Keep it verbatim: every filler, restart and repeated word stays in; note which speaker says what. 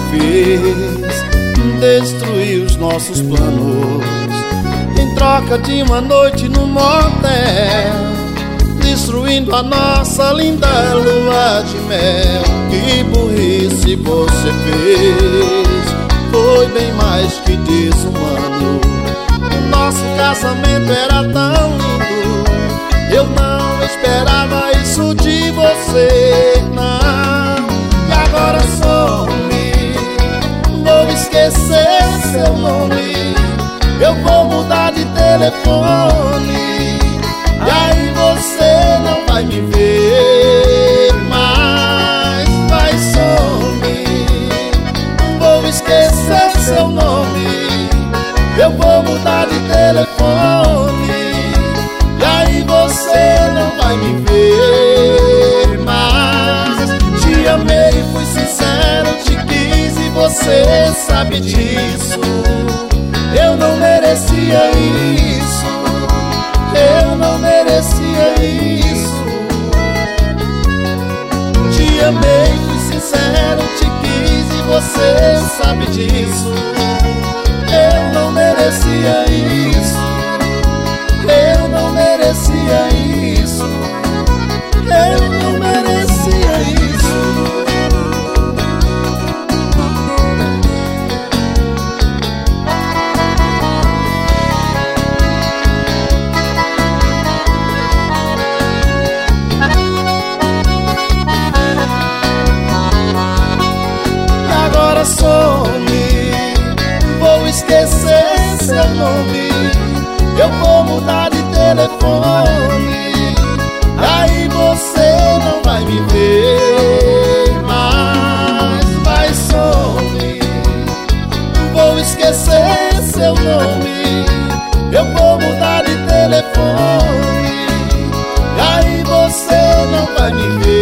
Speaker 1: fez destruir os nossos planos. Em troca de uma noite no motel, destruindo a nossa linda lua de mel. Que burrice você fez, foi bem mais que desumano. Nosso casamento era tão lindo, eu não esperava isso de você, não. E agora some, vou esquecer seu nome, eu vou mudar de telefone, e aí você não vai me ver mais. Vai some, vou esquecer seu nome, eu vou mudar de telefone, e aí você não vai me ver mais. Te amei, fui sincero, te quis e você sabe disso. Eu não merecia isso, eu não merecia isso. Te amei, fui sincero, te quis e você sabe disso. Eu não merecia isso, eu não merecia isso, eu não merecia isso. E agora some, vou esquecer seu nome, eu vou mudar de telefone, aí você não vai me ver mais. Vai some, vou esquecer seu nome, eu vou mudar de telefone, aí você não vai me ver.